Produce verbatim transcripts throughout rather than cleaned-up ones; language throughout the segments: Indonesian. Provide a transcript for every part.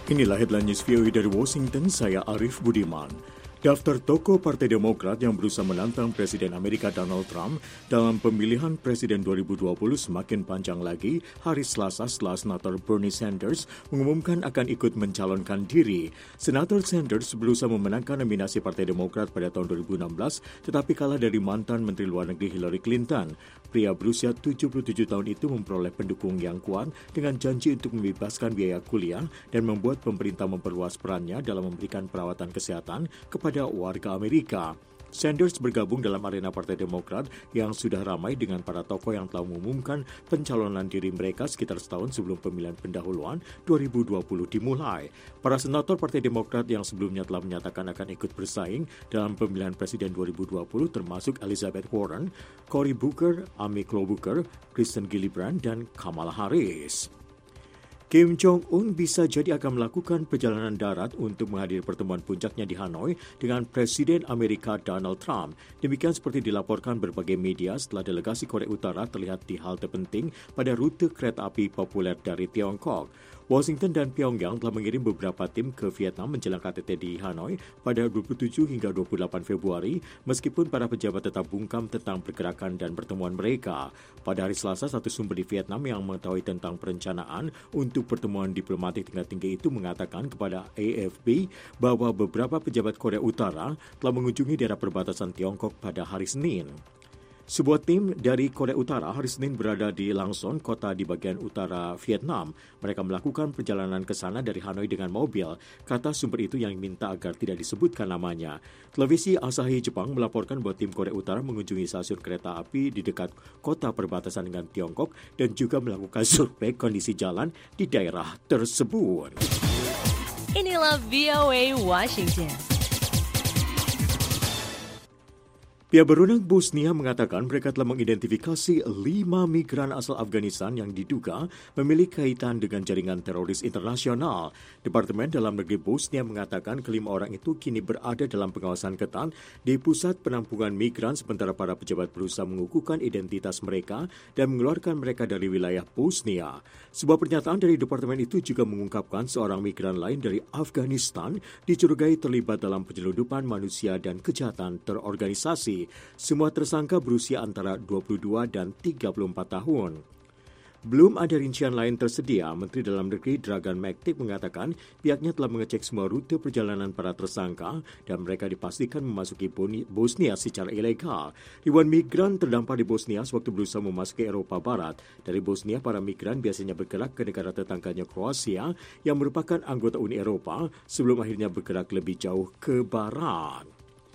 Inilah headline news V O A dari Washington, saya Arif Budiman. Daftar tokoh Partai Demokrat yang berusaha menantang Presiden Amerika Donald Trump dalam pemilihan Presiden dua ribu dua puluh semakin panjang lagi. Hari Selasa setelah Senator Bernie Sanders mengumumkan akan ikut mencalonkan diri. Senator Sanders berusaha memenangkan nominasi Partai Demokrat pada tahun dua ribu enam belas, tetapi kalah dari mantan Menteri Luar Negeri Hillary Clinton. Pria berusia tujuh puluh tujuh tahun itu memperoleh pendukung yang kuat dengan janji untuk membebaskan biaya kuliah dan membuat pemerintah memperluas perannya dalam memberikan perawatan kesehatan kepada warga Amerika. Sanders bergabung dalam arena Partai Demokrat yang sudah ramai dengan para tokoh yang telah mengumumkan pencalonan diri mereka sekitar setahun sebelum pemilihan pendahuluan dua ribu dua puluh dimulai. Para senator Partai Demokrat yang sebelumnya telah menyatakan akan ikut bersaing dalam pemilihan Presiden dua ribu dua puluh termasuk Elizabeth Warren, Cory Booker, Amy Klobuchar, Kristen Gillibrand, dan Kamala Harris. Kim Jong-un bisa jadi akan melakukan perjalanan darat untuk menghadiri pertemuan puncaknya di Hanoi dengan Presiden Amerika Donald Trump. Demikian seperti dilaporkan berbagai media setelah delegasi Korea Utara terlihat di halte penting pada rute kereta api populer dari Tiongkok. Washington dan Pyongyang telah mengirim beberapa tim ke Vietnam menjelang K T T di Hanoi pada dua puluh tujuh hingga dua puluh delapan Februari, meskipun para pejabat tetap bungkam tentang pergerakan dan pertemuan mereka. Pada hari Selasa, satu sumber di Vietnam yang mengetahui tentang perencanaan untuk pertemuan diplomatik tingkat tinggi itu mengatakan kepada A F P bahwa beberapa pejabat Korea Utara telah mengunjungi daerah perbatasan Tiongkok pada hari Senin. Sebuah tim dari Korea Utara hari Senin berada di Lang Son, kota di bagian utara Vietnam. Mereka melakukan perjalanan ke sana dari Hanoi dengan mobil, kata sumber itu yang minta agar tidak disebutkan namanya. Televisi Asahi Jepang melaporkan bahwa tim Korea Utara mengunjungi stasiun kereta api di dekat kota perbatasan dengan Tiongkok dan juga melakukan survei kondisi jalan di daerah tersebut. Inilah V O A Washington. Pihak berwenang Bosnia mengatakan mereka telah mengidentifikasi lima migran asal Afghanistan yang diduga memiliki kaitan dengan jaringan teroris internasional. Departemen Dalam Negeri Bosnia mengatakan kelima orang itu kini berada dalam pengawasan ketat di pusat penampungan migran sementara para pejabat berusaha mengukuhkan identitas mereka dan mengeluarkan mereka dari wilayah Bosnia. Sebuah pernyataan dari departemen itu juga mengungkapkan seorang migran lain dari Afghanistan dicurigai terlibat dalam penyelundupan manusia dan kejahatan terorganisasi. Semua tersangka berusia antara dua puluh dua dan tiga puluh empat tahun. Belum ada rincian lain tersedia. Menteri Dalam Negeri Dragan Mektik mengatakan pihaknya telah mengecek semua rute perjalanan para tersangka dan mereka dipastikan memasuki Bosnia secara ilegal. Ribuan migran terdampar di Bosnia sewaktu berusaha memasuki Eropa Barat. Dari Bosnia, para migran biasanya bergerak ke negara tetangganya Kroasia yang merupakan anggota Uni Eropa sebelum akhirnya bergerak lebih jauh ke barat.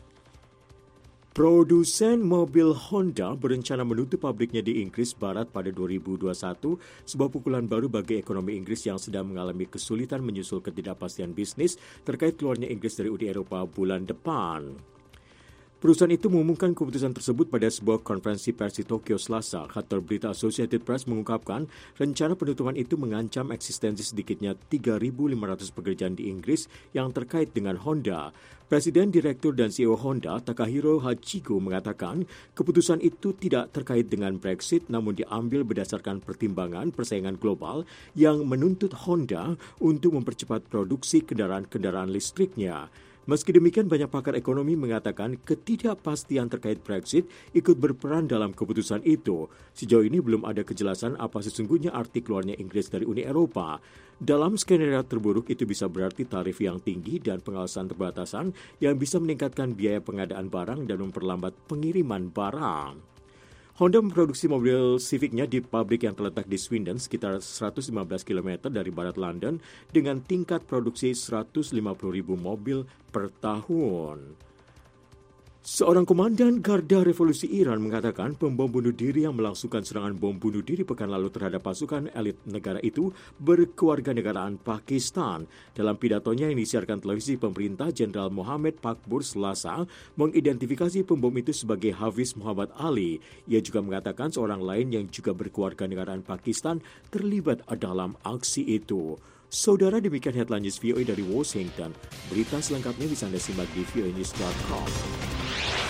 Produsen mobil Honda berencana menutup pabriknya di Inggris Barat pada dua ribu dua puluh satu, sebuah pukulan baru bagi ekonomi Inggris yang sedang mengalami kesulitan menyusul ketidakpastian bisnis terkait keluarnya Inggris dari Uni Eropa bulan depan. Perusahaan itu mengumumkan keputusan tersebut pada sebuah konferensi pers di Tokyo Selasa. Kantor berita Associated Press mengungkapkan rencana penutupan itu mengancam eksistensi sedikitnya tiga ribu lima ratus pekerjaan di Inggris yang terkait dengan Honda. Presiden, Direktur, dan C E O Honda, Takahiro Hachigo, mengatakan keputusan itu tidak terkait dengan Brexit namun diambil berdasarkan pertimbangan persaingan global yang menuntut Honda untuk mempercepat produksi kendaraan-kendaraan listriknya. Meski demikian, banyak pakar ekonomi mengatakan ketidakpastian terkait Brexit ikut berperan dalam keputusan itu. Sejauh ini belum ada kejelasan apa sesungguhnya arti keluarnya Inggris dari Uni Eropa. Dalam skenario terburuk itu bisa berarti tarif yang tinggi dan pengawasan perbatasan yang bisa meningkatkan biaya pengadaan barang dan memperlambat pengiriman barang. Honda memproduksi mobil Civic-nya di pabrik yang terletak di Swindon sekitar seratus lima belas kilometer dari barat London dengan tingkat produksi seratus lima puluh ribu mobil per tahun. Seorang komandan Garda Revolusi Iran mengatakan pembom bunuh diri yang melangsungkan serangan bom bunuh diri pekan lalu terhadap pasukan elit negara itu berkewarganegaraan Pakistan. Dalam pidatonya yang disiarkan televisi pemerintah, Jenderal Mohammed Pakbur Selasa mengidentifikasi pembom itu sebagai Hafiz Muhammad Ali. Ia juga mengatakan seorang lain yang juga berkewarganegaraan Pakistan terlibat dalam aksi itu. Saudara, demikian headline news V O A dari Washington. Berita selengkapnya bisa Anda simak di v o a news dot com.